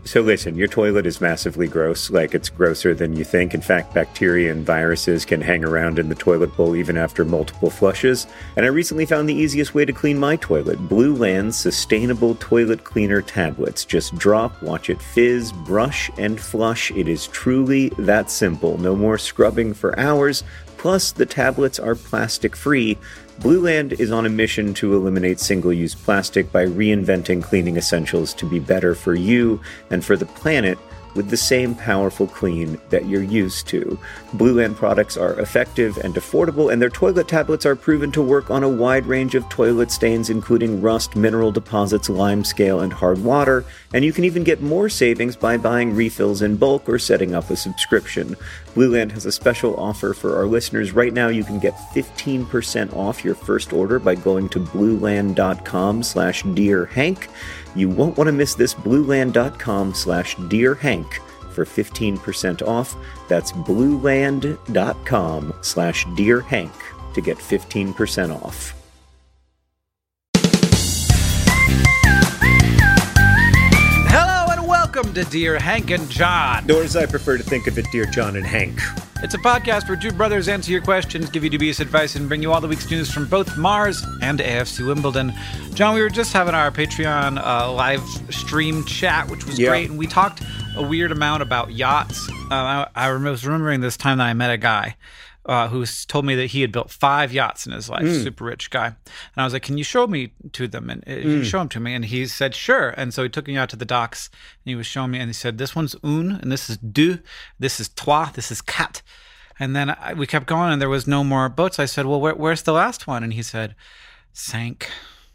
So listen, your toilet is massively gross, like it's grosser than you think. In fact, bacteria and viruses can hang around in the toilet bowl even after multiple flushes. And I recently found the easiest way to clean my toilet, Blue Land's sustainable toilet cleaner tablets. Just drop, watch it fizz, brush, and flush. It is truly that simple. No more scrubbing for hours. Plus, the tablets are plastic-free. Blue Land is on a mission to eliminate single-use plastic by reinventing cleaning essentials to be better for you and for the planet with the same powerful clean that you're used to. Blue Land products are effective and affordable, and their toilet tablets are proven to work on a wide range of toilet stains, including rust, mineral deposits, limescale, and hard water. And you can even get more savings by buying refills in bulk or setting up a subscription. Blue Land has a special offer for our listeners. Right now, you can get 15% off your first order by going to blueland.com/DearHank. You won't want to miss this, blueland.com/DearHank for 15% off. That's blueland.com/DearHank to get 15% off. Hello and welcome to Dear Hank and John. Or as I prefer to think of it, Dear John and Hank. It's a podcast where two brothers answer your questions, give you dubious advice, and bring you all the week's news from both Mars and AFC Wimbledon. John, we were just having our Patreon live stream chat, which was great, and we talked a weird amount about yachts. I was remembering this time that I met a guy who told me that he had built 5 yachts in his life, super rich guy. And I was like, can you show me to them? And you show them to me. And he said, sure. And so he took me out to the docks and he was showing me, and he said, this one's une, and this is deux, this is trois, this is quatre. And then we kept going and there was no more boats. I said, well, where's the last one? And he said, sank.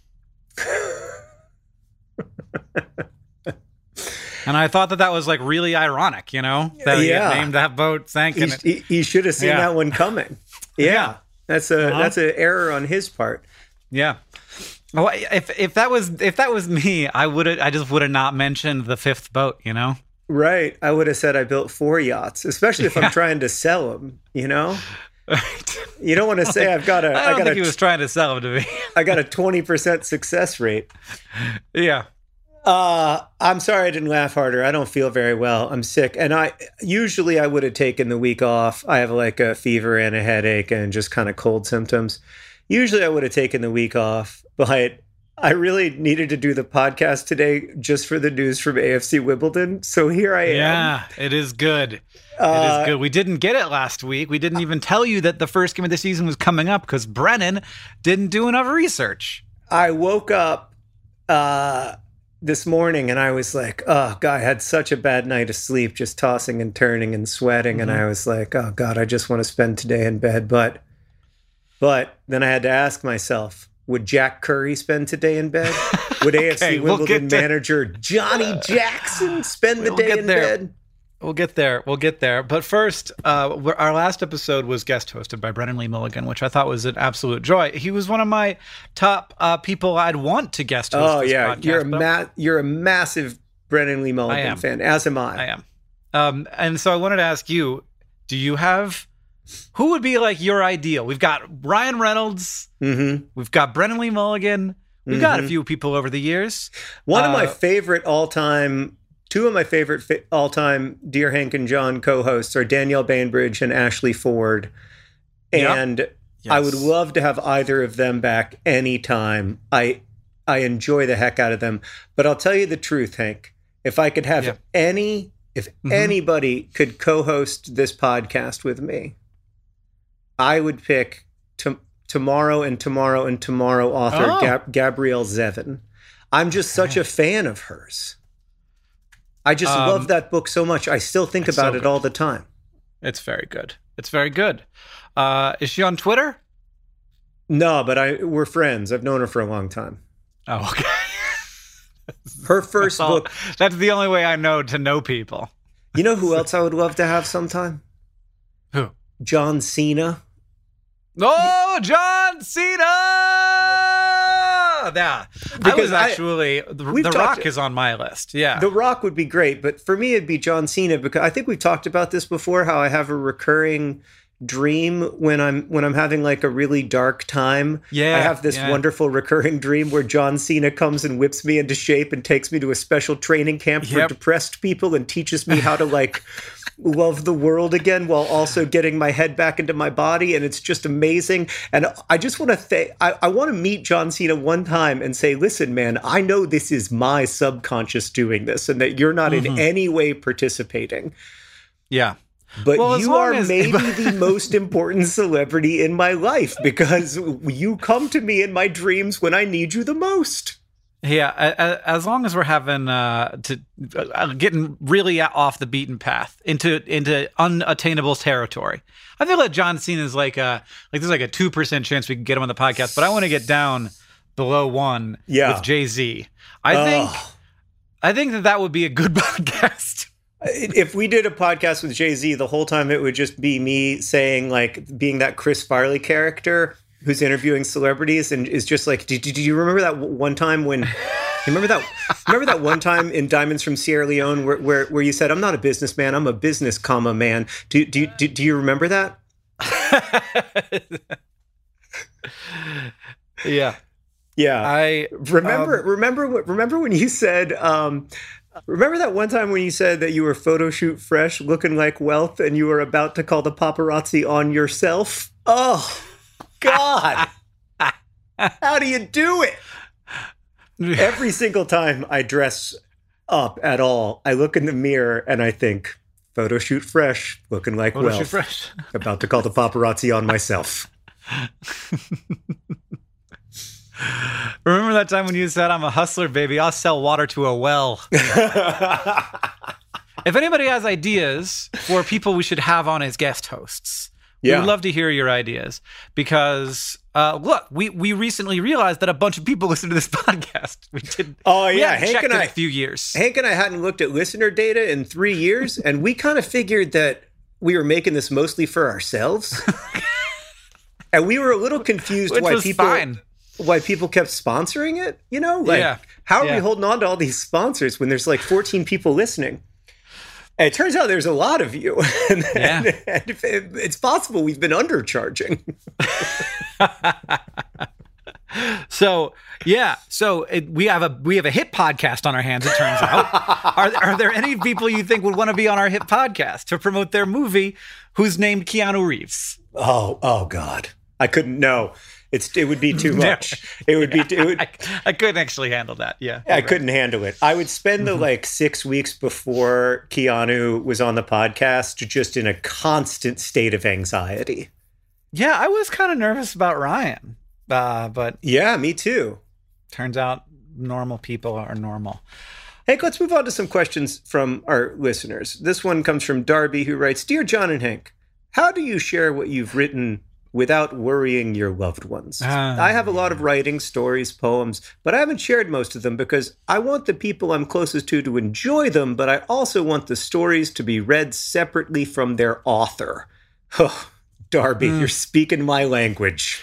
And I thought that was like really ironic, you know, that he had named that boat sank. He should have seen that one coming. Yeah. That's an error on his part. Yeah. Well, if that was me, I just would have not mentioned the 5th boat, you know? Right. I would have said I built 4 yachts, especially if I'm trying to sell them, you know? You don't want to say I don't think he was trying to sell them to me. I got a 20% success rate. Yeah. I'm sorry I didn't laugh harder. I don't feel very well. I'm sick. And I would have taken the week off. I have like a fever and a headache and just kind of cold symptoms. Usually I would have taken the week off, but I really needed to do the podcast today just for the news from AFC Wimbledon. So here I am. Yeah, it is good. It is good. We didn't get it last week. We didn't even tell you that the first game of the season was coming up because Brennan didn't do enough research. I woke up this morning and I was like, oh God, I had such a bad night of sleep, just tossing and turning and sweating. Mm-hmm. And I was like, oh God, I just want to spend today in bed. But then I had to ask myself, would Jack Curry spend today in bed? Would AFC Wimbledon manager Johnny Jackson spend the day in bed? We'll get there. But first, our last episode was guest hosted by Brennan Lee Mulligan, which I thought was an absolute joy. He was one of my top people I'd want to guest host this podcast. You're a massive Brennan Lee Mulligan fan, as am I. I am. And so I wanted to ask you, do you have... Who would be like your ideal? We've got Ryan Reynolds. Mm-hmm. We've got Brennan Lee Mulligan. We've got a few people over the years. Two of my favorite all-time Dear Hank and John co-hosts are Danielle Bainbridge and Ashley Ford. And I would love to have either of them back anytime. I enjoy the heck out of them. But I'll tell you the truth, Hank. If I could have anybody could co-host this podcast with me, I would pick Tomorrow and Tomorrow and Tomorrow author Gabrielle Zevin. I'm just such a fan of hers. I just love that book so much. I still think about it all the time. It's very good. Is she on Twitter? No, but we're friends. I've known her for a long time. Oh, okay. Her first book. That's the only way I know to know people. You know who else I would love to have sometime? Who? John Cena. Oh, John Cena! Yeah. Because The Rock is on my list. Yeah. The Rock would be great, but for me it'd be John Cena because I think we've talked about this before, how I have a recurring dream when I'm having like a really dark time. Yeah, I have this wonderful recurring dream where John Cena comes and whips me into shape and takes me to a special training camp for depressed people and teaches me how to like love the world again while also getting my head back into my body, and it's just amazing. And I just want to I want to meet John Cena one time and say, listen, man, I know this is my subconscious doing this and that you're not in any way participating. Yeah. But you are maybe the most important celebrity in my life because you come to me in my dreams when I need you the most. Yeah, as long as we're having getting really off the beaten path into unattainable territory. I feel like John Cena is like there's like a 2% chance we can get him on the podcast, but I want to get down below 1 with Jay-Z. I think that would be a good podcast. If we did a podcast with Jay-Z, the whole time it would just be me saying, like, being that Chris Farley character who's interviewing celebrities and is just like, do you remember that one time when... remember that one time in Diamonds from Sierra Leone where you said, I'm not a businessman, I'm a business comma man. Do you remember that? Yeah. Yeah. I remember when you said... remember that one time when you said that you were photo shoot fresh, looking like wealth, and you were about to call the paparazzi on yourself? Oh, God. How do you do it? Every single time I dress up at all, I look in the mirror and I think, photo shoot fresh, looking like wealth, fresh. About to call the paparazzi on myself. Remember that time when you said, I'm a hustler, baby, I'll sell water to a well. If anybody has ideas for people we should have on as guest hosts, we would love to hear your ideas because, look, we recently realized that a bunch of people listen to this podcast. We did. Oh, yeah. Hank and I, a few years. Hank and I hadn't looked at listener data in 3 years, and we kind of figured that we were making this mostly for ourselves. And we were a little confused why people kept sponsoring it, you know? Like, how are we holding on to all these sponsors when there's like 14 people listening? And it turns out there's a lot of you. and it's possible we've been undercharging. So we have a hit podcast on our hands, it turns out. Are there any people you think would want to be on our hit podcast to promote their movie who's named Keanu Reeves? Oh God. I couldn't know. It would be too much. I couldn't actually handle that. Yeah. I couldn't handle it. I would spend the 6 weeks before Keanu was on the podcast just in a constant state of anxiety. Yeah, I was kind of nervous about Ryan. But yeah, me too. Turns out normal people are normal. Hey, let's move on to some questions from our listeners. This one comes from Darby, who writes, Dear John and Hank, how do you share what you've written without worrying your loved ones? I have a lot of writing, stories, poems, but I haven't shared most of them because I want the people I'm closest to enjoy them, but I also want the stories to be read separately from their author. Oh, Darby, you're speaking my language.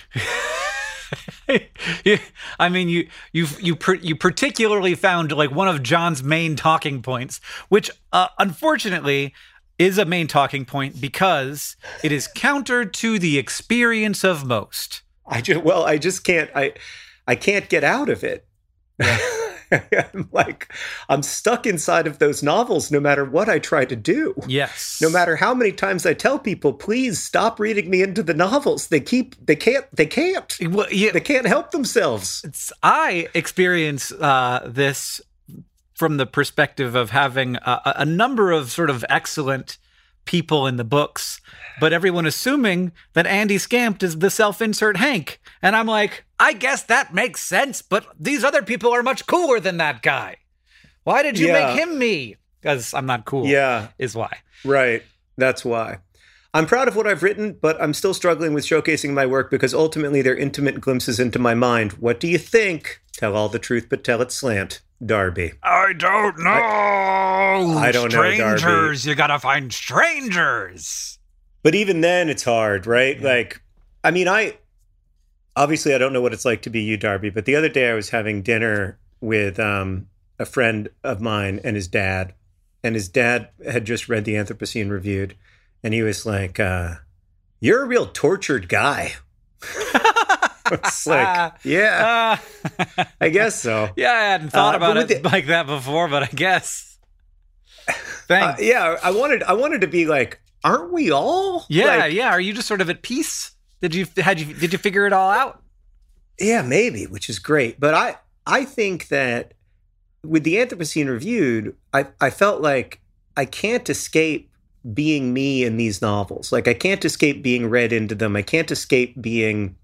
I mean, you particularly found like one of John's main talking points, which unfortunately is a main talking point because it is counter to the experience of most. I just can't. I can't get out of it. Yeah. I'm stuck inside of those novels no matter what I try to do. Yes. No matter how many times I tell people, please stop reading me into the novels. They can't. Well, yeah, they can't help themselves. I experience this from the perspective of having a number of sort of excellent people in the books, but everyone assuming that Andy Scampt is the self-insert Hank. And I'm like, I guess that makes sense, but these other people are much cooler than that guy. Why did you make him me? Because I'm not cool. Yeah. Is why. Right. That's why. I'm proud of what I've written, but I'm still struggling with showcasing my work because ultimately they're intimate glimpses into my mind. What do you think? Tell all the truth, but tell it slant. Darby. I don't know. I don't know, Darby. Strangers. You gotta find strangers. But even then, it's hard, right? Yeah. Like, I mean, obviously I don't know what it's like to be you, Darby, but the other day I was having dinner with a friend of mine and his dad had just read the Anthropocene Reviewed, and he was like, you're a real tortured guy. It's like, yeah, I guess so. Yeah, I hadn't thought about it like that before, but I guess. Thanks. Yeah, I wanted to be like, aren't we all? Yeah, like, yeah. Are you just sort of at peace? Did you figure it all out? Yeah, maybe, which is great. But I think that with the Anthropocene Reviewed, I felt like I can't escape being me in these novels. Like, I can't escape being read into them. I can't escape being,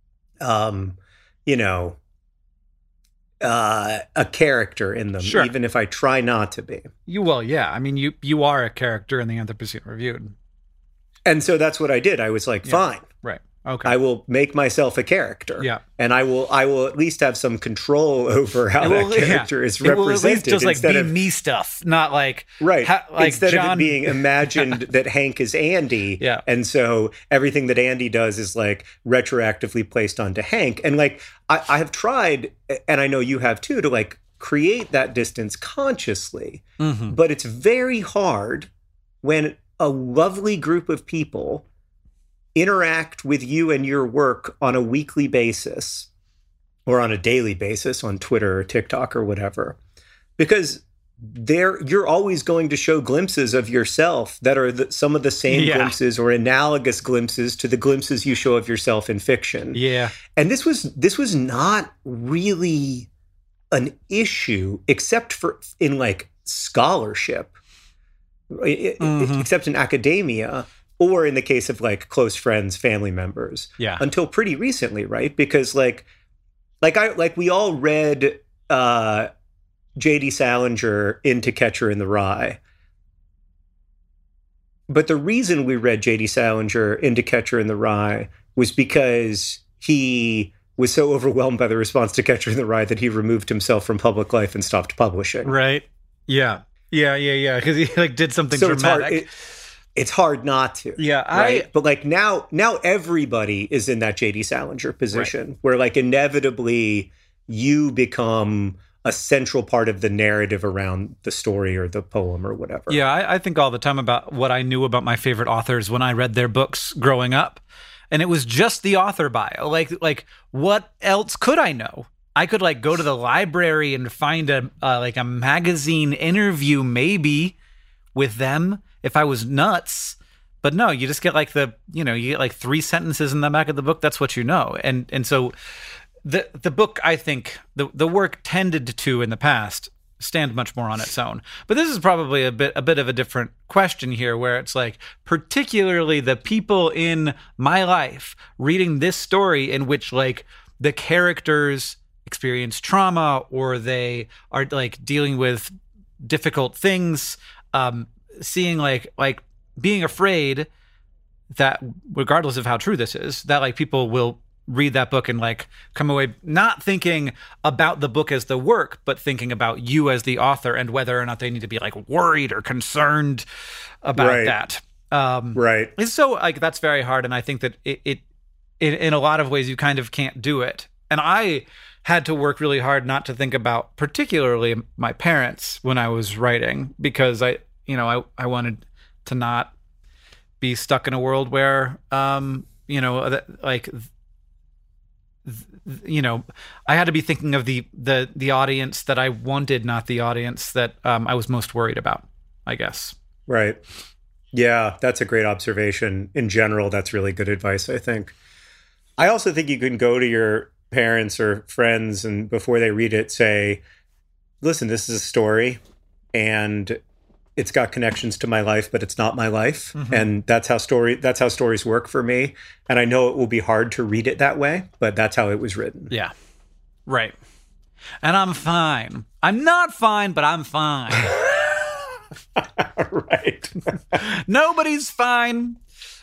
a character in them, Sure. even if I try not to be. Yeah. I mean, you are a character in the Anthropocene Reviewed. And so that's what I did. I was like, fine. Right. Okay. I will make myself a character. Yeah. And I will at least have some control over how that character is represented. It will at least just like be me stuff, not like right. Like instead John... of it being imagined that Hank is Andy. Yeah. And so everything that Andy does is like retroactively placed onto Hank. And like I have tried, and I know you have too, to like create that distance consciously. Mm-hmm. But it's very hard when a lovely group of people interact with you and your work on a weekly basis or on a daily basis on Twitter or TikTok or whatever, because you're always going to show glimpses of yourself that are some of the same glimpses or analogous glimpses to the glimpses you show of yourself in fiction. Yeah. And this was not really an issue except for in like scholarship, except in academia, or in the case of like close friends, family members, until pretty recently, right? Because like we all read J.D. Salinger in To Catcher in the Rye. But the reason we read J.D. Salinger in To Catcher in the Rye was because he was so overwhelmed by the response to Catcher in the Rye that he removed himself from public life and stopped publishing. Right. Yeah. Because he like did something dramatic. It's hard not to. Yeah. Right? But like now everybody is in that J.D. Salinger position where like inevitably you become a central part of the narrative around the story or the poem or whatever. Yeah, I think all the time about what I knew about my favorite authors when I read their books growing up. And it was just the author bio. Like what else could I know? I could like go to the library and find a magazine interview maybe with them if I was nuts. But no, you just get like you get like 3 sentences in the back of the book. That's what you know. And so the book, I think the work tended to in the past stand much more on its own. But this is probably a bit of a different question here, where it's like particularly the people in my life reading this story in which like the characters experience trauma or they are like dealing with difficult things, seeing like being afraid that regardless of how true this is, that like people will read that book and like come away not thinking about the book as the work, but thinking about you as the author and whether or not they need to be like worried or concerned about that. Right. And so like that's very hard. And I think that it in a lot of ways you kind of can't do it. And I had to work really hard not to think about particularly my parents when I was writing, because I wanted to not be stuck in a world where, I had to be thinking of the audience that I wanted, not the audience that I was most worried about, I guess. Right. Yeah, that's a great observation. In general, that's really good advice, I think. I also think you can go to your parents or friends and before they read it say, listen, this is a story and it's got connections to my life, but it's not my life. Mm-hmm. And that's how stories work for me. And I know it will be hard to read it that way, but that's how it was written. Yeah. Right. And I'm fine. I'm not fine, but I'm fine. Right. Nobody's fine.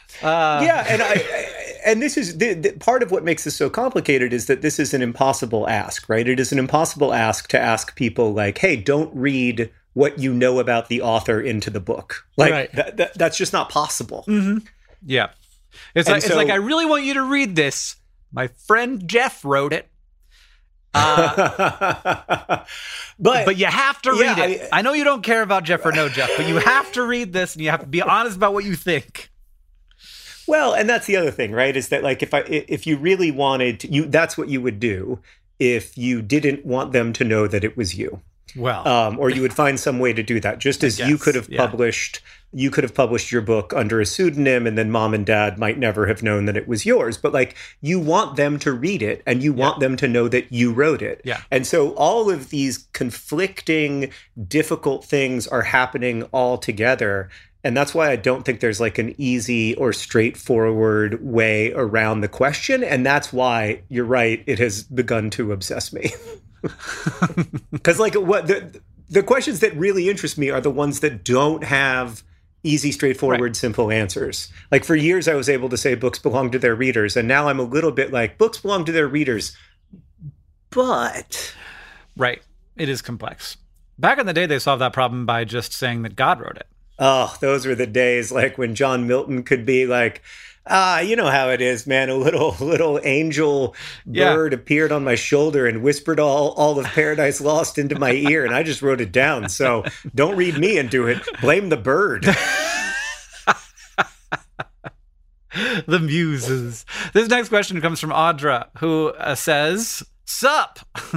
And this is the part of what makes this so complicated is that this is an impossible ask, right? It is an impossible ask to ask people like, hey, don't read what you know about the author into the book. Like that's just not possible. Mm-hmm. Yeah. It's like, I really want you to read this. My friend Jeff wrote it. But you have to read it. I know you don't care about Jeff or no Jeff, but you have to read this and you have to be honest about what you think. Well, and that's the other thing, right? Is that like if you really wanted to, that's what you would do if you didn't want them to know that it was you. Well, or you would find some way to do that. Just as you could have published your book under a pseudonym, and then mom and dad might never have known that it was yours. But like, you want them to read it, and you want them to know that you wrote it. Yeah. And so all of these conflicting, difficult things are happening all together. And that's why I don't think there's like an easy or straightforward way around the question. And that's why, you're right, it has begun to obsess me. Because like what the questions that really interest me are the ones that don't have easy, straightforward, simple answers. Like for years I was able to say books belong to their readers, and now I'm a little bit like, books belong to their readers, but right, it is complex. Back in the day, they solved that problem by just saying that God wrote it. Oh, those were the days like when John Milton could be like, you know how it is, man. A little angel bird appeared on my shoulder and whispered all of Paradise Lost into my ear, and I just wrote it down. So don't read me into it. Blame the bird. The muses. This next question comes from Audra, who says, "Sup."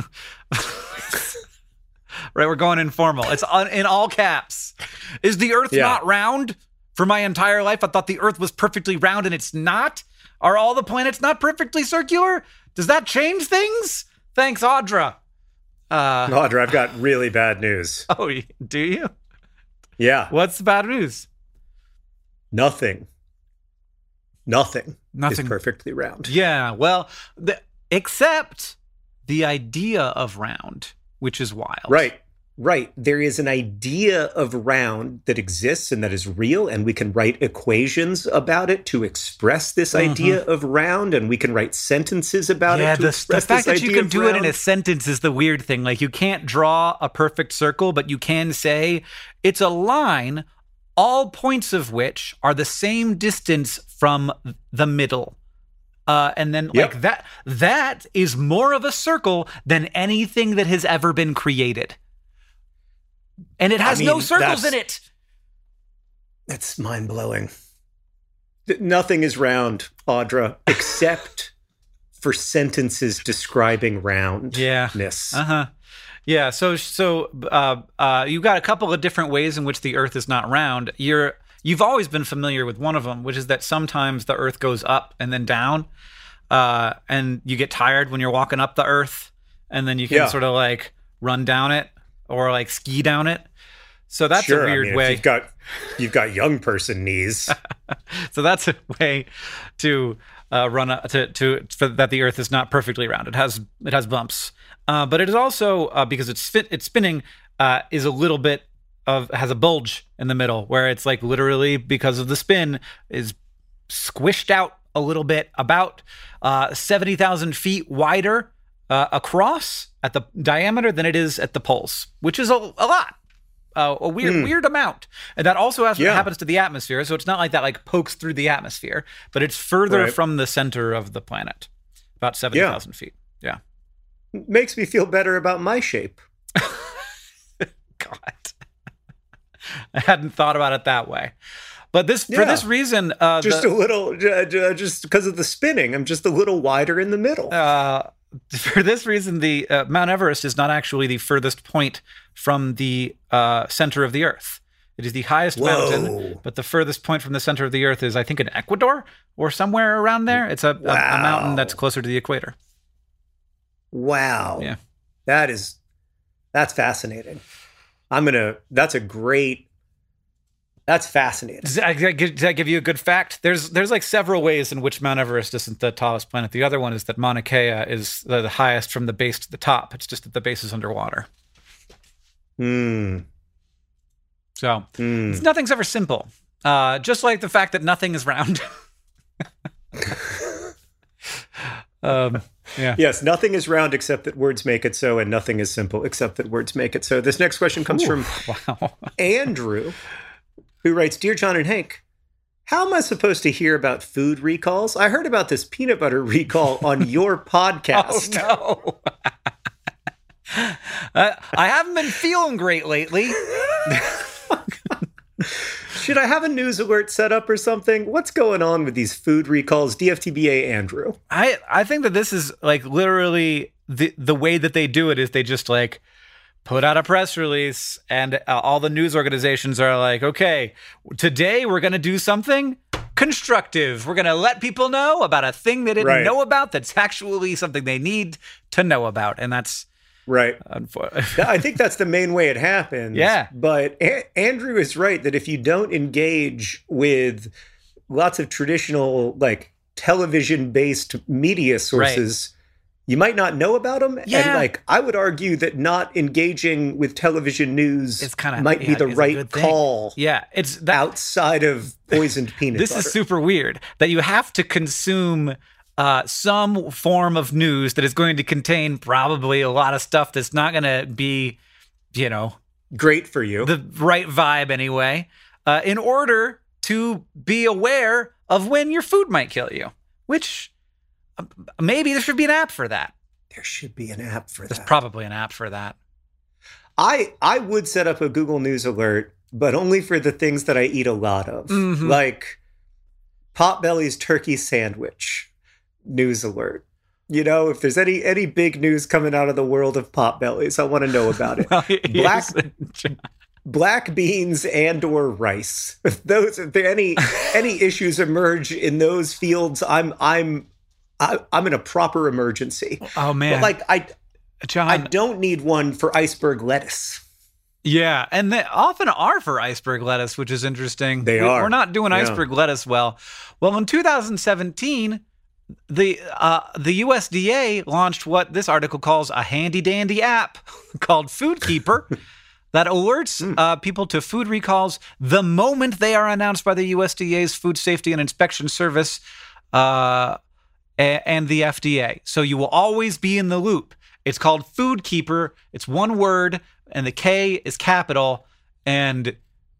Right, we're going informal. It's in all caps. Is the Earth not round? For my entire life, I thought the Earth was perfectly round, and it's not. Are all the planets not perfectly circular? Does that change things? Thanks, Audra. Audra, I've got really bad news. Oh, do you? Yeah. What's the bad news? Nothing is perfectly round. Yeah, well, except the idea of round, which is wild. Right. There is an idea of round that exists and that is real, and we can write equations about it to express this idea of round, and we can write sentences about it to express the fact this that you idea can of do round. it in a sentence is the weird thing. Like, you can't draw a perfect circle, but you can say it's a line, all points of which are the same distance from the middle. And then like that is more of a circle than anything that has ever been created. And it has no circles in it. That's mind-blowing. Nothing is round, Audra, except for sentences describing roundness. Yeah. Yeah. So you've got a couple of different ways in which the Earth is not round. You've always been familiar with one of them, which is that sometimes the Earth goes up and then down, and you get tired when you're walking up the Earth, and then you can sort of like run down it or like ski down it. So that's a weird way. You've got young person knees. So that's a way to run so that the Earth is not perfectly round. It has bumps, but it is also because it's spinning is a little bit has a bulge in the middle where it's like literally because of the spin is squished out a little bit, about 70,000 feet wider across at the diameter than it is at the poles, which is a lot. A weird amount. And that also happens to the atmosphere. So it's not like that like pokes through the atmosphere, but it's further from the center of the planet, about 70,000 feet. Yeah. Makes me feel better about my shape. God. I hadn't thought about it that way. But for this reason... just because of the spinning, I'm just a little wider in the middle. For this reason, the Mount Everest is not actually the furthest point from the center of the Earth. It is the highest mountain, but the furthest point from the center of the Earth is, I think, in Ecuador or somewhere around there. It's a mountain that's closer to the equator. Wow. Yeah. That's fascinating. That's fascinating. Does that give you a good fact? There's like several ways in which Mount Everest isn't the tallest planet. The other one is that Mauna Kea is the highest from the base to the top. It's just that the base is underwater. So nothing's ever simple. Just like the fact that nothing is round. Yes, nothing is round except that words make it so, and nothing is simple except that words make it so. This next question comes from Andrew, who writes, "Dear John and Hank, how am I supposed to hear about food recalls? I heard about this peanut butter recall on your podcast." Oh, no. I haven't been feeling great lately. Should I have a news alert set up or something? What's going on with these food recalls? DFTBA Andrew. I think that this is like literally the way that they do it is they just like put out a press release and all the news organizations are like, okay, today we're going to do something constructive. We're going to let people know about a thing they didn't know about that's actually something they need to know about. And that's right. I think that's the main way it happens. Yeah. But Andrew is right that if you don't engage with lots of traditional, like television-based media sources, you might not know about them. Yeah. And like, I would argue that not engaging with television news might be the right call. Yeah. It's outside of poisoned peanut butter. This is super weird that you have to consume some form of news that is going to contain probably a lot of stuff that's not going to be, great for you. The right vibe anyway, in order to be aware of when your food might kill you, which maybe there should be an app for that. There should be an app for that. There's probably an app for that. I would set up a Google News alert, but only for the things that I eat a lot of, like Potbelly's turkey sandwich news alert. If there's any big news coming out of the world of Potbelly's, I want to know about it. Black beans and/or rice. If there any issues emerge in those fields, I'm in a proper emergency. Oh man! But John, I don't need one for iceberg lettuce. Yeah, and they often are for iceberg lettuce, which is interesting. We're not doing iceberg lettuce well. Well, in 2017, the USDA launched what this article calls a handy dandy app called Food Keeper that alerts people to food recalls the moment they are announced by the USDA's Food Safety and Inspection Service and the FDA. So you will always be in the loop. It's called Food Keeper. It's one word, and the K is capital, and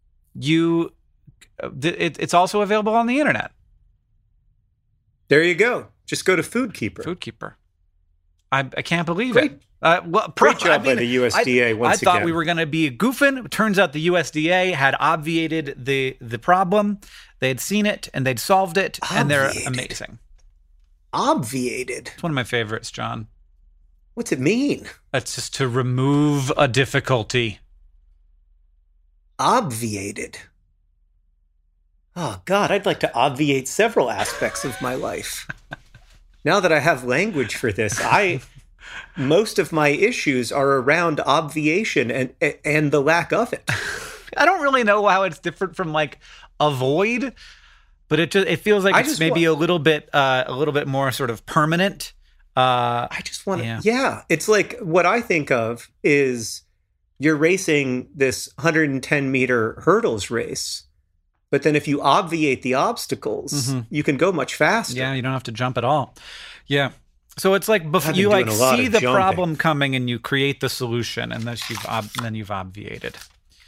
it's also available on the internet. There you go. Just go to Food Keeper. Food Keeper. I can't believe it. Great job by the USDA once again. I thought we were going to be goofing. It turns out the USDA had obviated the problem. They had seen it, and they'd solved it, and they're amazing. Obviated? It's one of my favorites, John. What's it mean? That's just to remove a difficulty. Obviated. Oh, God, I'd like to obviate several aspects of my life. Now that I have language for this, most of my issues are around obviation and the lack of it. I don't really know how it's different from like avoid, but it feels like it's maybe a little bit more sort of permanent. I just want to, yeah. It's like what I think of is you're racing this 110-meter hurdles race. But then if you obviate the obstacles, you can go much faster. Yeah, you don't have to jump at all. Yeah. So it's like you like see the problem coming and you create the solution, and then you've obviated.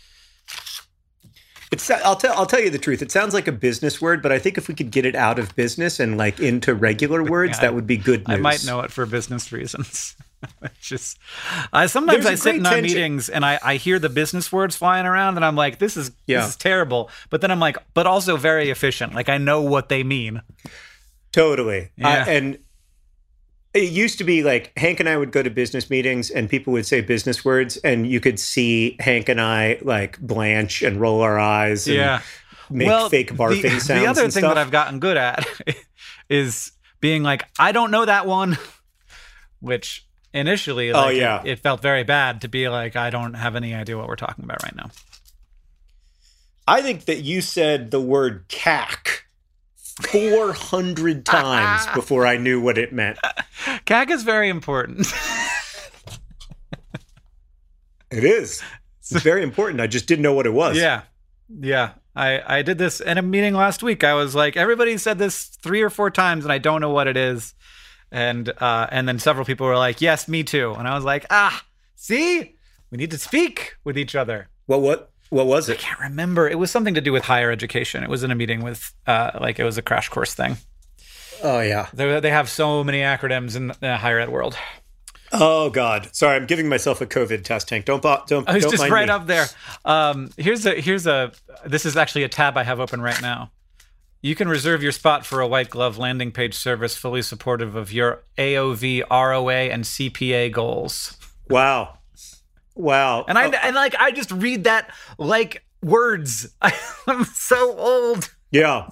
I'll tell you the truth. It sounds like a business word, but I think if we could get it out of business and like into regular words, that would be good news. I might know it for business reasons. Sometimes I sit in our meetings and I hear the business words flying around and I'm like, this is terrible. But then I'm like, but also very efficient. Like I know what they mean. Totally. Yeah. And it used to be like Hank and I would go to business meetings and people would say business words and you could see Hank and I like blanch and roll our eyes and make fake barfing sounds. The other thing that I've gotten good at is being like, I don't know that one, which initially it felt very bad to be like, I don't have any idea what we're talking about right now. I think that you said the word CAC 400 times before I knew what it meant. CAC is very important. It is. It's very important. I just didn't know what it was. Yeah. Yeah. I did this in a meeting last week. I was like, everybody said this 3 or 4 times and I don't know what it is. And then several people were like, yes, me too. And I was like, see, we need to speak with each other. What was it? I can't remember. It was something to do with higher education. It was in a meeting with, it was a crash course thing. Oh, yeah. They have so many acronyms in the higher ed world. Oh God! Sorry, I'm giving myself a COVID test, Hank. Don't I was just mind right me. up there. Here's a. This is actually a tab I have open right now. You can reserve your spot for a white glove landing page service fully supportive of your AOV, ROA, and CPA goals. Wow. And I just read that like words. I'm so old. Yeah.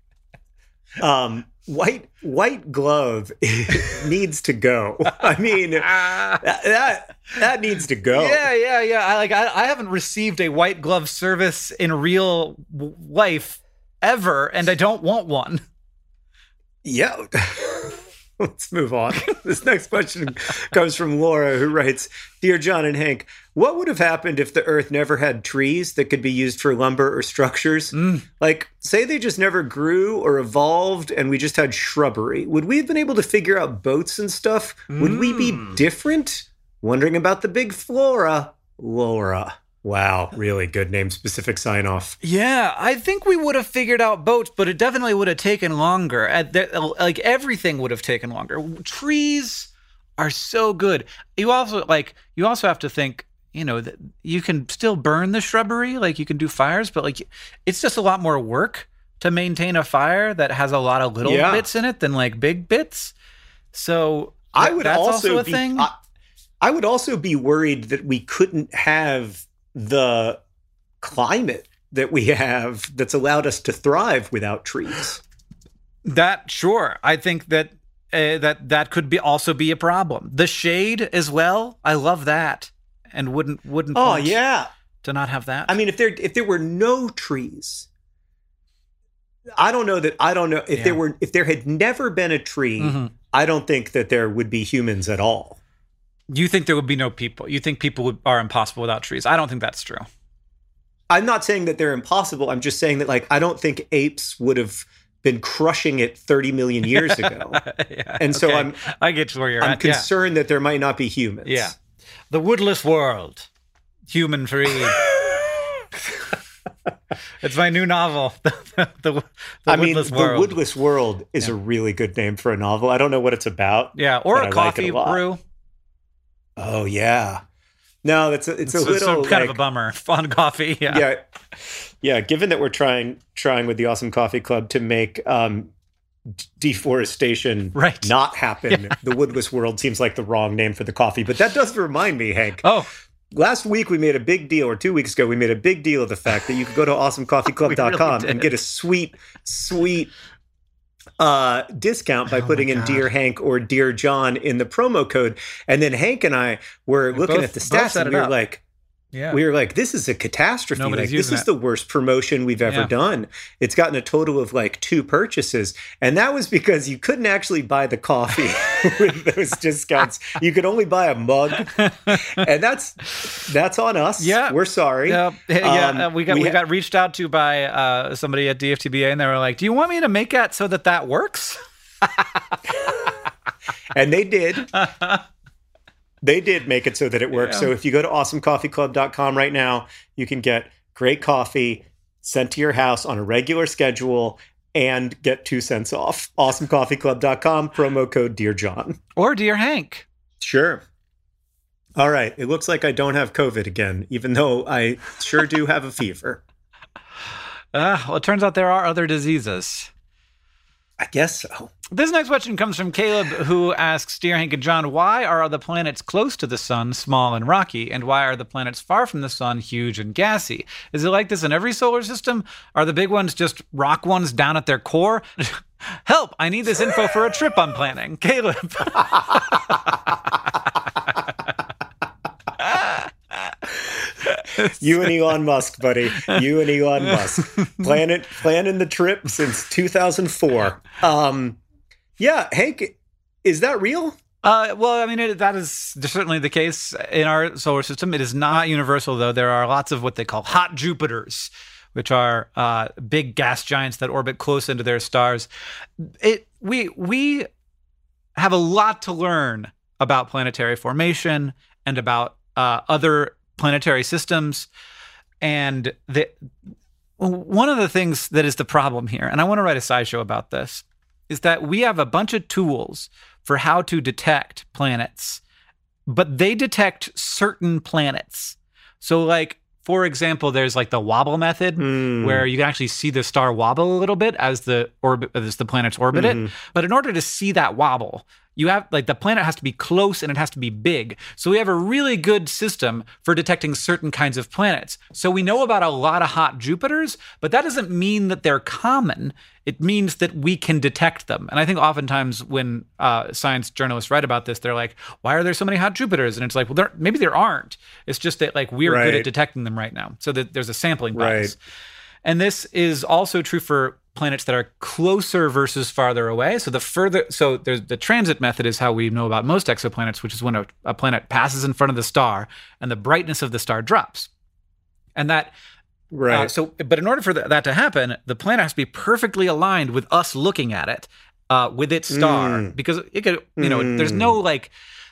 White glove needs to go. I mean, that needs to go. Yeah. I haven't received a white glove service in real life ever, and I don't want one. Yeah. Let's move on. This next question comes from Laura, who writes, Dear John and Hank, what would have happened if the Earth never had trees that could be used for lumber or structures? Like, say they just never grew or evolved and we just had shrubbery. Would we have been able to figure out boats and stuff? Would we be different? Wondering about the big flora, Laura. Wow, really good name-specific sign-off. Yeah, I think we would have figured out boats, but it definitely would have taken longer. Like, everything would have taken longer. Trees are so good. You also have to think, that you can still burn the shrubbery, like you can do fires, but like it's just a lot more work to maintain a fire that has a lot of little bits in it than like big bits. So that's also a thing. I would also be worried that we couldn't have the climate that we have that's allowed us to thrive without trees. Sure. I think that that could also be a problem. The shade as well. I love that, and wouldn't. Oh yeah, to not have that. I mean, if there were no trees, I don't know if there had never been a tree. I don't think that there would be humans at all. You think there would be no people? You think people are impossible without trees? I don't think that's true. I'm not saying that they're impossible. I'm just saying that, like, I don't think apes would have been crushing it 30 million years ago. So I get where you're at. I'm concerned that there might not be humans. Yeah. The woodless world. Human free. It's my new novel. The Woodless World is a really good name for a novel. I don't know what it's about. Yeah, or a coffee brew. Oh yeah, no, it's a little kind of a bummer. Fun coffee, yeah. Given that we're trying with the Awesome Coffee Club to make deforestation not happen, the Woodless World seems like the wrong name for the coffee. But that does remind me, Hank. Oh, last week we made a big deal, or 2 weeks ago we made a big deal of the fact that you could go to awesomecoffeeclub.com and get a sweet discount by putting in Dear Hank or Dear John in the promo code. And then Hank and I were looking at the stats and we were like, this is a catastrophe. This is the worst promotion we've ever done. It's gotten a total of like 2 purchases. And that was because you couldn't actually buy the coffee with those discounts. You could only buy a mug. And that's on us. Yeah. We're sorry. We got reached out to by somebody at DFTBA, and they were like, do you want me to make that so that works? And they did. They did make it so that it works. So if you go to awesomecoffeeclub.com right now, you can get great coffee sent to your house on a regular schedule and get 2 cents off. Awesomecoffeeclub.com, promo code Dear John. Or Dear Hank. Sure. All right. It looks like I don't have COVID again, even though I sure do have a fever. Well, it turns out there are other diseases. I guess so. This next question comes from Caleb, who asks, Dear Hank and John, why are the planets close to the sun small and rocky, and why are the planets far from the sun huge and gassy? Is it like this in every solar system? Are the big ones just rock ones down at their core? Help! I need this info for a trip I'm planning. Caleb. You and Elon Musk, buddy. You and Elon Musk. Planning the trip since 2004. Yeah, Hank, is that real? Well, I mean, that is certainly the case in our solar system. It is not universal, though. There are lots of what they call hot Jupiters, which are big gas giants that orbit close into their stars. We have a lot to learn about planetary formation and about other planetary systems. And one of the things that is the problem here, and I want to write a SciShow about this, is that we have a bunch of tools for how to detect planets but they detect certain planets. So like, for example, there's like the wobble method where you can actually see the star wobble a little bit as the planets orbit it. But in order to see that wobble, you have like the planet has to be close and it has to be big. So we have a really good system for detecting certain kinds of planets. So we know about a lot of hot Jupiters, but that doesn't mean that they're common. It means that we can detect them. And I think oftentimes when science journalists write about this, they're like, why are there so many hot Jupiters? And it's like, well, maybe there aren't. It's just that like we're good at detecting them right now. So that there's a sampling bias. And this is also true for planets that are closer versus farther away. So there's the transit method is how we know about most exoplanets, which is when a planet passes in front of the star and the brightness of the star drops. And that but in order for that to happen, the planet has to be perfectly aligned with us looking at it with its star, because it could, there's no like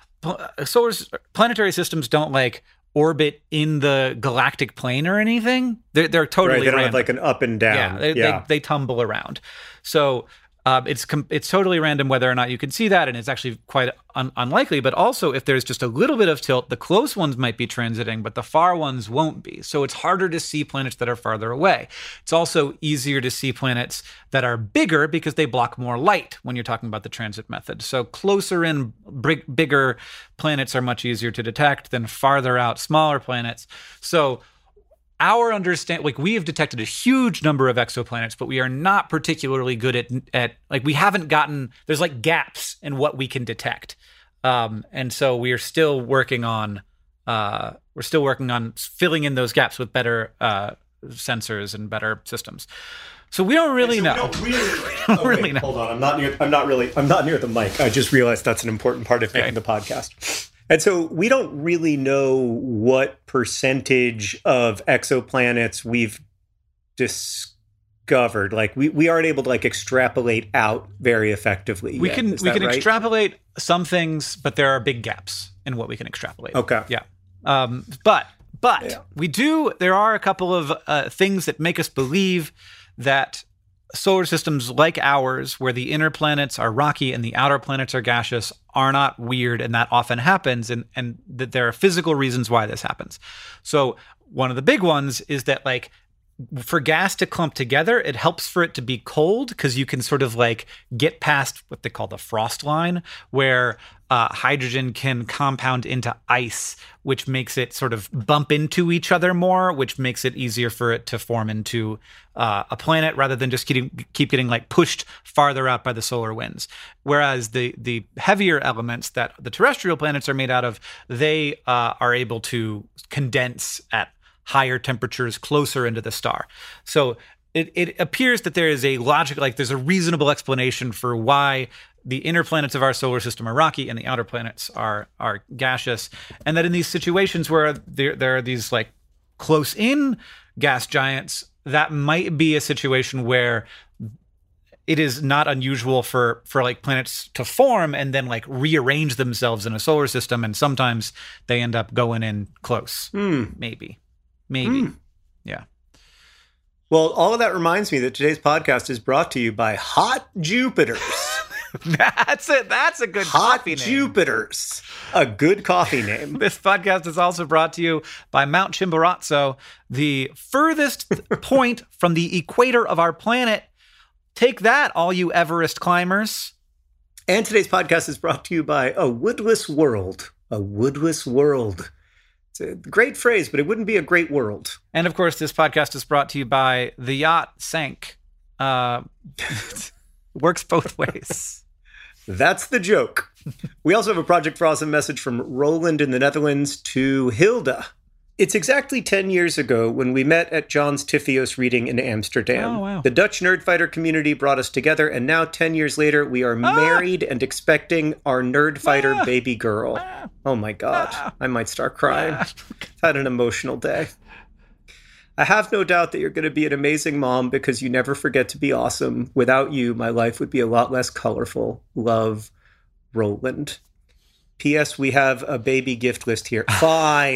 planetary systems don't like orbit in the galactic plane or anything. They're totally they don't random. have like an up and down. They tumble around. So it's totally random whether or not you can see that, and it's actually quite unlikely. But also, if there's just a little bit of tilt, the close ones might be transiting, but the far ones won't be. So it's harder to see planets that are farther away. It's also easier to see planets that are bigger because they block more light when you're talking about the transit method. So closer in, bigger planets are much easier to detect than farther out, smaller planets. So our understand, like we have detected a huge number of exoplanets, but we are not particularly good at like we haven't gotten. There's like gaps in what we can detect, and so we are still working on. We're still working on filling in those gaps with better sensors and better systems. So we don't really know. We don't really know. Hold on, I'm not near the mic. I just realized that's an important part of making the podcast. And so we don't really know what percentage of exoplanets we've discovered. Like we aren't able to like extrapolate out very effectively. We can extrapolate some things, but there are big gaps in what we can extrapolate. Okay. Yeah. But we do. There are a couple of things that make us believe that solar systems like ours, where the inner planets are rocky and the outer planets are gaseous, are not weird, and that often happens, and that there are physical reasons why this happens. So one of the big ones is that like for gas to clump together, it helps for it to be cold because you can sort of like get past what they call the frost line, where hydrogen can compound into ice, which makes it sort of bump into each other more, which makes it easier for it to form into a planet rather than just keep getting like pushed farther out by the solar winds. Whereas the heavier elements that the terrestrial planets are made out of, they are able to condense at higher temperatures closer into the star. So it appears that there is a logic, like there's a reasonable explanation for why the inner planets of our solar system are rocky and the outer planets are gaseous, and that in these situations where there are these like close in gas giants, that might be a situation where it is not unusual for like planets to form and then like rearrange themselves in a solar system, and sometimes they end up going in close. Maybe. Yeah. Well, all of that reminds me that today's podcast is brought to you by Hot Jupiters. That's it. That's a good coffee name. Hot Jupiters. A good coffee name. This podcast is also brought to you by Mount Chimborazo, the furthest point from the equator of our planet. Take that, all you Everest climbers. And today's podcast is brought to you by A Woodless World. A Woodless World. It's a great phrase, but it wouldn't be a great world. And of course, this podcast is brought to you by The Yacht Sank. Works both ways. That's the joke. We also have a Project for Awesome message from Roland in the Netherlands to Hilda. It's exactly 10 years ago when we met at John's Tiffios reading in Amsterdam. Oh, wow. The Dutch Nerdfighter community brought us together, and now 10 years later, we are married and expecting our Nerdfighter baby girl. Oh my God. I might start crying. I've had an emotional day. I have no doubt that you're going to be an amazing mom because you never forget to be awesome. Without you, my life would be a lot less colorful. Love, Roland. P.S. We have a baby gift list here. Fine.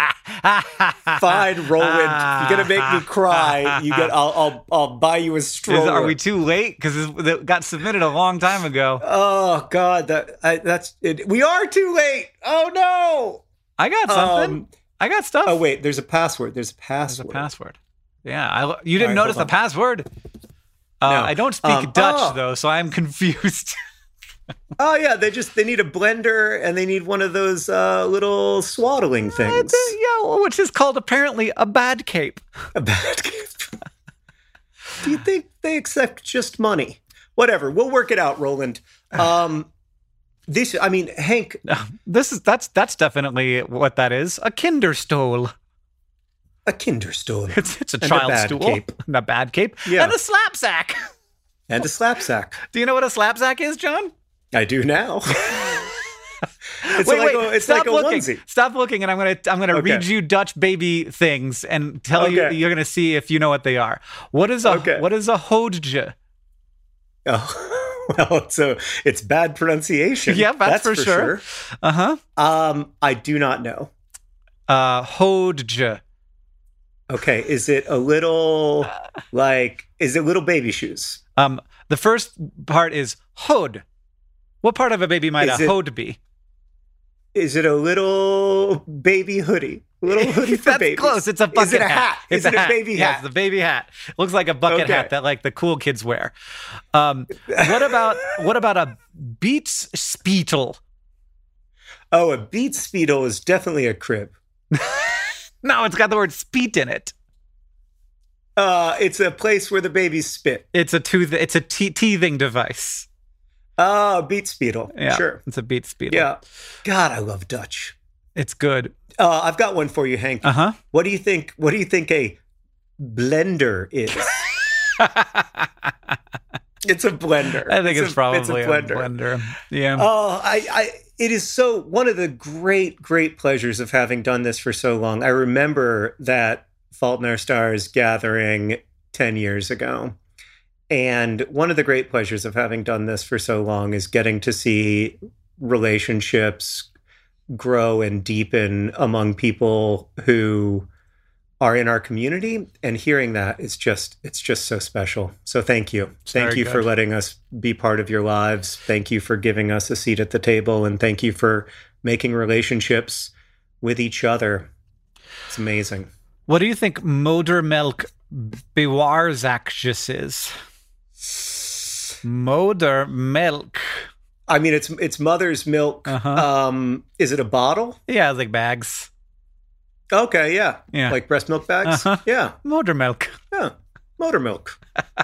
Fine, Roland. You're going to make me cry. I'll buy you a stroller. Are we too late? Because it got submitted a long time ago. Oh, God. That's it. We are too late. Oh, no. I got something. I got stuff. Oh, wait. There's a password. There's a password. Yeah. You didn't notice the password? No. I don't speak Dutch, though, so I'm confused. Oh, yeah. They need a blender, and they need one of those little swaddling things. Which is called, apparently, a bad cape. A bad cape. Do you think they accept just money? Whatever. We'll work it out, Roland. Hank. That's definitely what that is. A kinderstol. A kinderstol. It's a child stool. Cape. A bad cape. Yeah. And a slapsack. And a slapsack. Do you know what a slapsack is, John? I do now. It's Stop like a looking. onesie. Stop looking, and I'm gonna read you Dutch baby things and tell you. You're gonna see if you know what they are. What is a hoodje? Oh, well, so it's bad pronunciation. Yeah, that's for sure. I do not know. Hoodje. Okay, is it a little little baby shoes? The first part is hood. What part of a baby might a hood be? Is it a little baby hoodie? A little hoodie for That's babies. Close. It's a bucket hat. Is it a hat? It's a baby hat? Yes, the baby hat. It looks like a bucket hat that like the cool kids wear. What about a Beats Speetle? Oh, a Beats Speetle is definitely a crib. No, it's got the word speet in it. It's a place where the babies spit. It's a teething device. Oh, Beats Speetle. Yeah, sure. It's a Beats Speetle. Yeah. God, I love Dutch. It's good. I've got one for you, Hank. Uh-huh. What do you think a blender is? It's a blender. I think it's probably a blender. Yeah. Oh, it is so one of the great pleasures of having done this for so long. I remember that Fault in Our Stars gathering 10 years ago. And one of the great pleasures of having done this for so long is getting to see relationships grow and deepen among people who are in our community, and hearing that it's just so special. So thank you. Thank you for letting us be part of your lives. Thank you for giving us a seat at the table, and thank you for making relationships with each other. It's amazing. What do you think Moedermelk Bewaarzaakjes is? Moedermelk. I mean, it's mother's milk. Uh-huh. Is it a bottle? Yeah, like bags. Okay, yeah. Like breast milk bags? Uh-huh. Yeah. Moedermelk. Yeah, Moedermelk.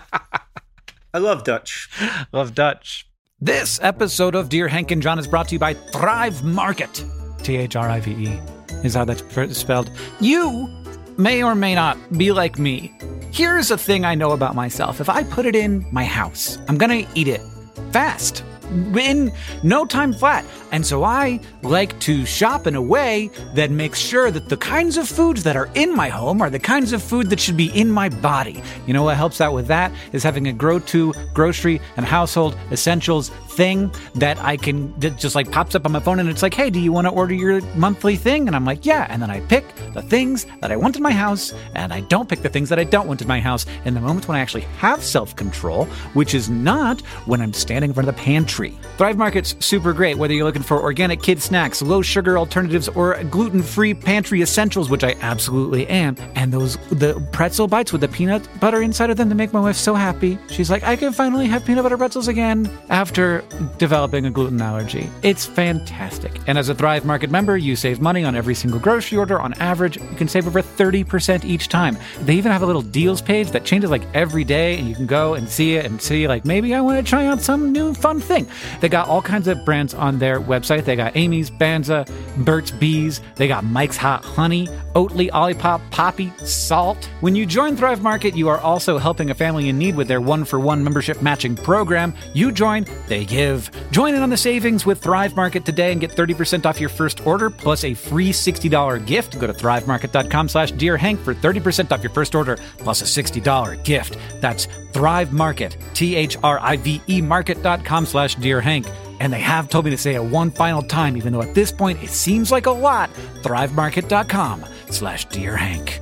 I love Dutch. Love Dutch. This episode of Dear Hank and John is brought to you by Thrive Market. THRIVE is how that's spelled. You may or may not be like me. Here's a thing I know about myself. If I put it in my house, I'm going to eat it fast. In no time flat. And so I like to shop in a way that makes sure that the kinds of foods that are in my home are the kinds of food that should be in my body. You know what helps out with that is having a Grow2 grocery and household essentials thing that just like pops up on my phone and it's like, hey, do you want to order your monthly thing? And I'm like, yeah. And then I pick the things that I want in my house and I don't pick the things that I don't want in my house in the moments when I actually have self-control, which is not when I'm standing in front of the pantry. Thrive Market's super great, whether you're looking for organic kid snacks, low sugar alternatives, or gluten-free pantry essentials, which I absolutely am. And the pretzel bites with the peanut butter inside of them that make my wife so happy. She's like, I can finally have peanut butter pretzels again after developing a gluten allergy. It's fantastic. And as a Thrive Market member, you save money on every single grocery order. On average, you can save over 30% each time. They even have a little deals page that changes like every day, and you can go and see it and see like, maybe I want to try out some new fun thing. They got all kinds of brands on their website. They got Amy's, Banza, Burt's Bees. They got Mike's Hot Honey, Oatly, Olipop, Poppy, Salt. When you join Thrive Market, you are also helping a family in need with their 1-for-1 membership matching program. You join, they give. Join in on the savings with Thrive Market today and get 30% off your first order plus a free $60 gift. Go to thrivemarket.com/DearHank for 30% off your first order plus a $60 gift. That's Thrive Market, THRIVE market.com/DearHank. And they have told me to say it one final time, even though at this point it seems like a lot. ThriveMarket.com/Dear Hank.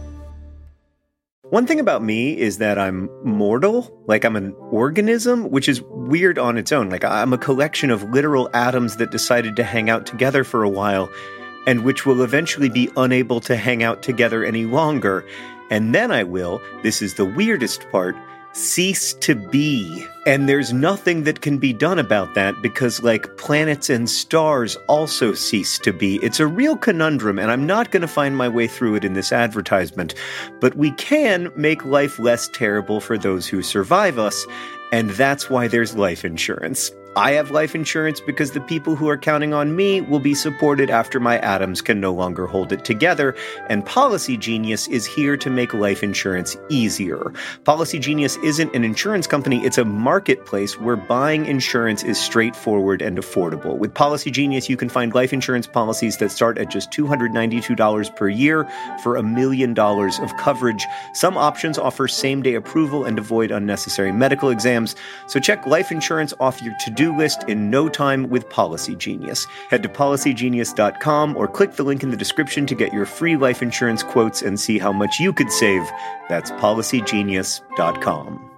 One thing about me is that I'm mortal, like I'm an organism, which is weird on its own. Like I'm a collection of literal atoms that decided to hang out together for a while, and which will eventually be unable to hang out together any longer. And then I will, this is the weirdest part, cease to be. And there's nothing that can be done about that because, like, planets and stars also cease to be. It's a real conundrum, and I'm not going to find my way through it in this advertisement. But we can make life less terrible for those who survive us, and that's why there's life insurance. I have life insurance because the people who are counting on me will be supported after my atoms can no longer hold it together, and Policy Genius is here to make life insurance easier. Policy Genius isn't an insurance company, it's a marketplace where buying insurance is straightforward and affordable. With Policy Genius, you can find life insurance policies that start at just $292 per year for $1 million of coverage. Some options offer same-day approval and avoid unnecessary medical exams, so check life insurance off your to-do list in no time with Policy Genius. Head to policygenius.com or click the link in the description to get your free life insurance quotes and see how much you could save. That's policygenius.com.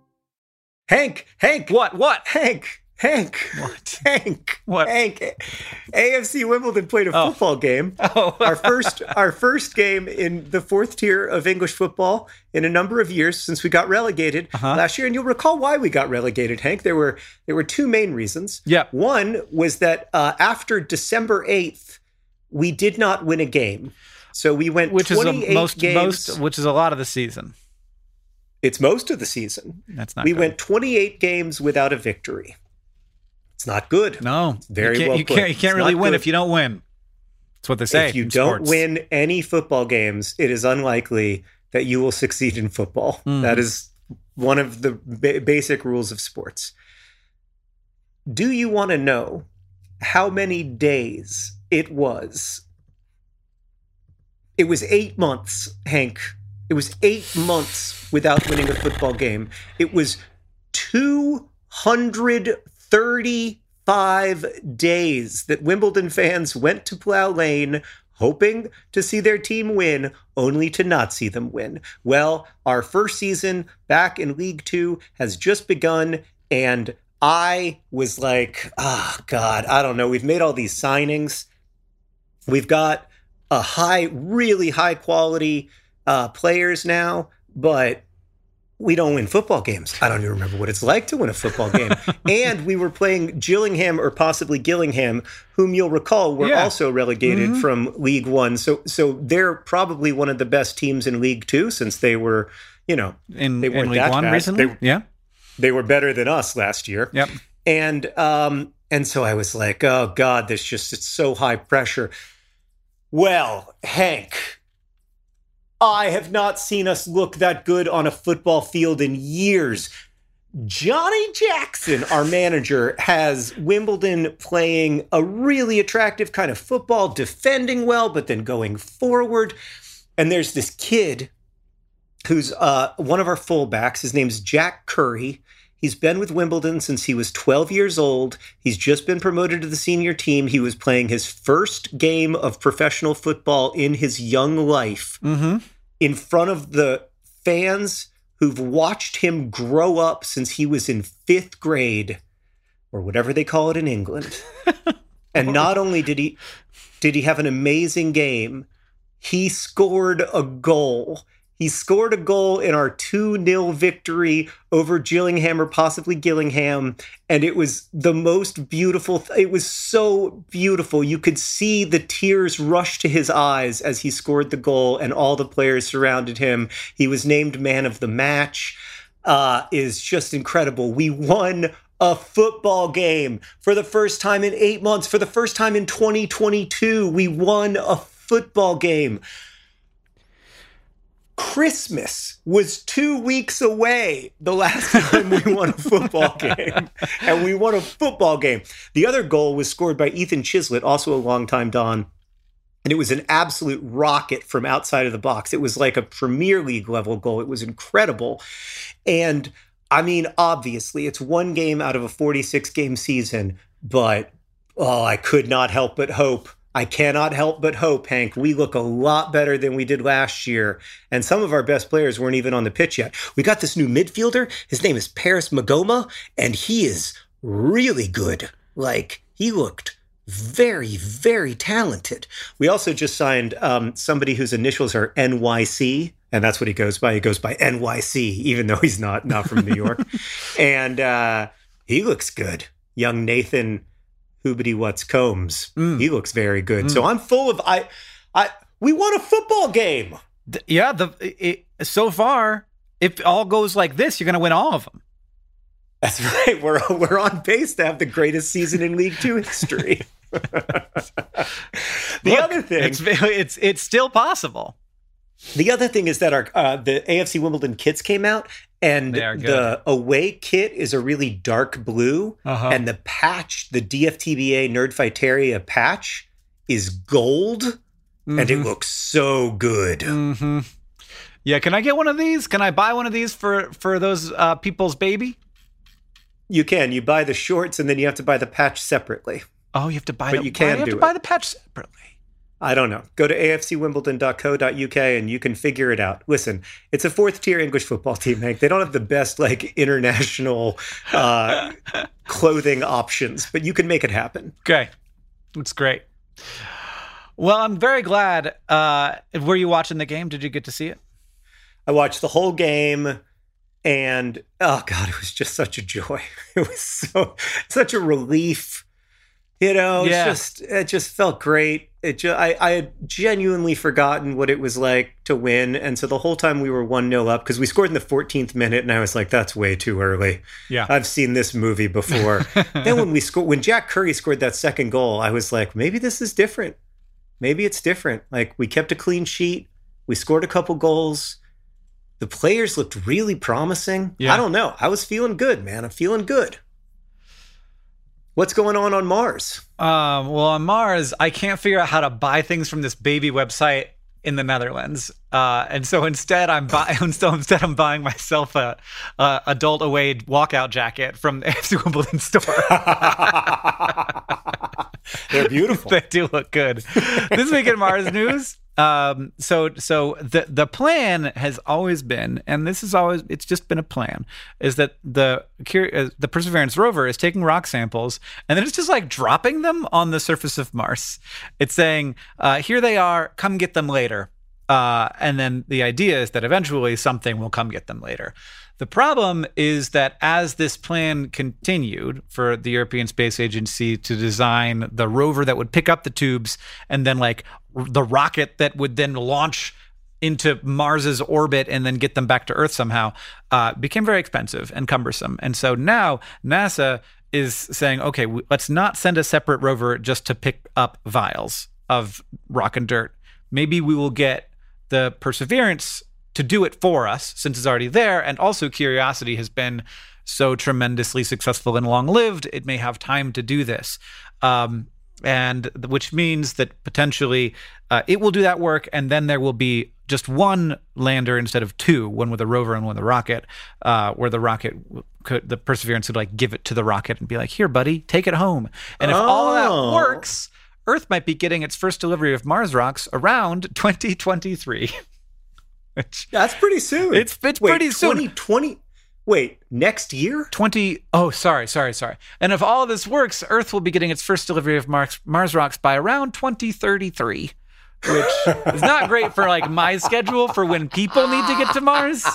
Hank! What? Hank! What? What? Hank! AFC Wimbledon played a football game. Oh. Our first game in the fourth tier of English football in a number of years since we got relegated last year. And you'll recall why we got relegated, Hank. There were two main reasons. Yeah. One was that after December 8th, we did not win a game. So we went 28 games. Which is a lot of the season. It's most of the season. That's not We good. went 28 games without a victory. It's not good. No. You can't really win if you don't win. That's what they say. If you in don't sports. win any football games, it is unlikely that you will succeed in football. That is one of the basic rules of sports. Do you want to know how many days it was? It was 8 months, Hank. It was 8 months without winning a football game. It was 235 days that Wimbledon fans went to Plough Lane hoping to see their team win, only to not see them win. Well, our first season back in League Two has just begun, and I was like, oh, God, I don't know. We've made all these signings. We've got really high quality players now, but we don't win football games. I don't even remember what it's like to win a football game. And we were playing Gillingham or possibly Gillingham, whom you'll recall were also relegated from League One. So they're probably one of the best teams in League Two since they were, they weren't in that League One bad. recently. They were better than us last year. Yep. And so I was like, oh God, it's so high pressure. Well, Hank, I have not seen us look that good on a football field in years. Johnny Jackson, our manager, has Wimbledon playing a really attractive kind of football, defending well, but then going forward. And there's this kid who's one of our fullbacks. His name's Jack Curry. He's been with Wimbledon since he was 12 years old. He's just been promoted to the senior team. He was playing his first game of professional football in his young life in front of the fans who've watched him grow up since he was in 5th grade, or whatever they call it in England. And not only did he have an amazing game, he scored a goal. He scored a goal in our 2-0 victory over Gillingham or possibly Gillingham. And it was the most beautiful. It was so beautiful. You could see the tears rush to his eyes as he scored the goal and all the players surrounded him. He was named man of the match. Is just incredible. We won a football game for the first time in 8 months. For the first time in 2022, we won a football game. Christmas was 2 weeks away the last time we won a football game. And we won a football game. The other goal was scored by Ethan Chislett, also a longtime Don. And it was an absolute rocket from outside of the box. It was like a Premier League level goal. It was incredible. And I mean, obviously, it's one game out of a 46-game season. But, I could not help but hope. I cannot help but hope, Hank. We look a lot better than we did last year. And some of our best players weren't even on the pitch yet. We got this new midfielder. His name is Paris Magoma, and he is really good. Like, he looked very, very talented. We also just signed somebody whose initials are NYC, and that's what he goes by. He goes by NYC, even though he's not from New York. And he looks good. Young Nathan Hoobity What's Combs. He looks very good. So I'm full of we won a football game. So far, if all goes like this, you're going to win all of them. That's right. We're on pace to have the greatest season in League Two history. Other thing, it's still possible. The other thing is that the AFC Wimbledon kits came out, and the away kit is a really dark blue, and the patch, the DFTBA Nerdfighteria patch, is gold, and it looks so good. Mm-hmm. Yeah, can I get one of these? Can I buy one of these for those people's baby? You can. You buy the shorts, and then you have to buy the patch separately. Oh, you have to buy. But you can have to buy the patch separately. I don't know. Go to afcwimbledon.co.uk and you can figure it out. Listen, it's a fourth-tier English football team, Hank. They don't have the best, international clothing options, but you can make it happen. Okay. That's great. Well, I'm very glad. Were you watching the game? Did you get to see it? I watched the whole game, and, oh, God, it was just such a joy. It was such a relief. It just felt great. I had genuinely forgotten what it was like to win. And so the whole time we were 1-0 up, because we scored in the 14th minute, and I was like, that's way too early. Yeah. I've seen this movie before. Then when Jack Curry scored that second goal, I was like, maybe this is different. Maybe it's different. Like, we kept a clean sheet. We scored a couple goals. The players looked really promising. Yeah. I don't know. I was feeling good, man. I'm feeling good. What's going on Mars? Well, on Mars, I can't figure out how to buy things from this baby website in the Netherlands, and so instead, I'm buying myself a adult away walkout jacket from the AFC Wimbledon store. They're beautiful. They do look good. This week in Mars news. So the plan has always been, and it's just been a plan, is that the Perseverance rover is taking rock samples and then it's just like dropping them on the surface of Mars. It's saying, here they are, come get them later. And then the idea is that eventually something will come get them later. The problem is that as this plan continued for the European Space Agency to design the rover that would pick up the tubes and then the rocket that would then launch into Mars's orbit and then get them back to Earth somehow, became very expensive and cumbersome. And so now NASA is saying, okay, let's not send a separate rover just to pick up vials of rock and dirt. Maybe we will get the Perseverance to do it for us, since it's already there. And also Curiosity has been so tremendously successful and long-lived, it may have time to do this. And which means that potentially it will do that work, and then there will be just one lander instead of two, one with a rover and one with a rocket, where the Perseverance would give it to the rocket and be like, here, buddy, take it home. And if all of that works, Earth might be getting its first delivery of Mars rocks around 2023. That's pretty soon. It's pretty soon. 2020. Wait, next year? Sorry. And if all of this works, Earth will be getting its first delivery of Mars rocks by around 2033, which is not great for my schedule for when people need to get to Mars.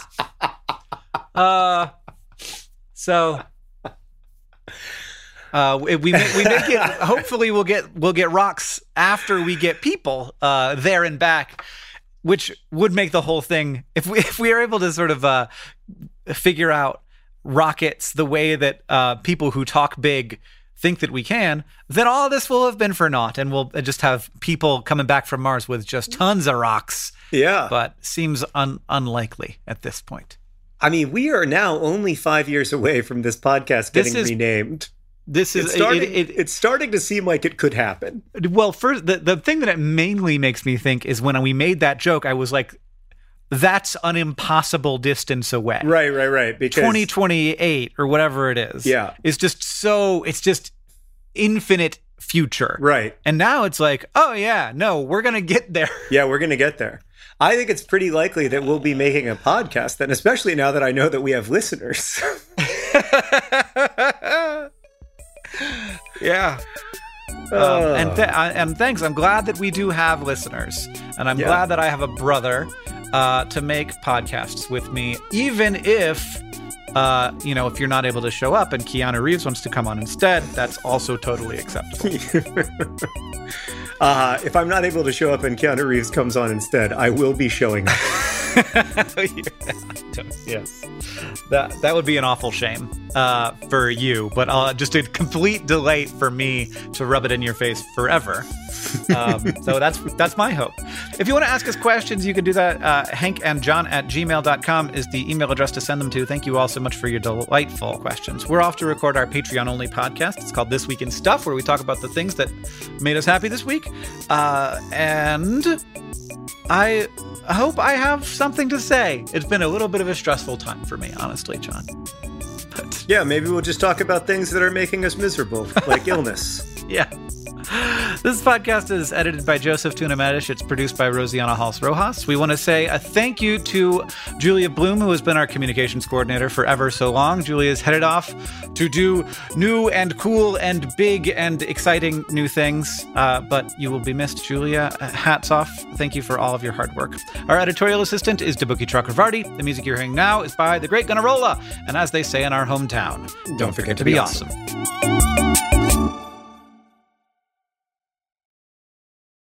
We make it. Hopefully, we'll get rocks after we get people there and back, which would make the whole thing. If we are able to sort of figure out rockets the way that people who talk big think that we can, then all of this will have been for naught, and we'll just have people coming back from Mars with just tons of rocks. Yeah, but seems unlikely at this point. I mean, we are now only 5 years away from this podcast getting renamed. It's starting to seem like it could happen. Well, first, the thing that it mainly makes me think is when we made that joke, I was like, that's an impossible distance away. Right. Because 2028 or whatever it is. Yeah. It's just infinite future. Right. And now it's like, oh yeah, no, we're going to get there. Yeah, we're going to get there. I think it's pretty likely that we'll be making a podcast then, especially now that I know that we have listeners. Yeah. And thanks. I'm glad that we do have listeners. And I'm glad that I have a brother to make podcasts with me, even if, if you're not able to show up and Keanu Reeves wants to come on instead, that's also totally acceptable. If I'm not able to show up and Keanu Reeves comes on instead, I will be showing up. Yes. That would be an awful shame for you, but just a complete delight for me to rub it in your face forever. So that's my hope. If you want to ask us questions, you can do that. hankandjohn@gmail.com is the email address to send them to. Thank you all so much for your delightful questions. We're off to record our Patreon-only podcast. It's called This Week in Stuff, where we talk about the things that made us happy this week. And I hope I have something to say. It's been a little bit of a stressful time for me, honestly, John. But yeah, maybe we'll just talk about things that are making us miserable, like illness. Yeah. This podcast is edited by Joseph Tuna Medish. It's produced by Rosiana Hals Rojas. We want to say a thank you to Julia Bloom, who has been our communications coordinator for ever so long. Julia's headed off to do new and cool and big and exciting new things. But you will be missed, Julia. Hats off. Thank you for all of your hard work. Our editorial assistant is Debuki Chakravarti. The music you're hearing now is by The Great Gunnarolla. And as they say in our hometown, don't forget to be awesome.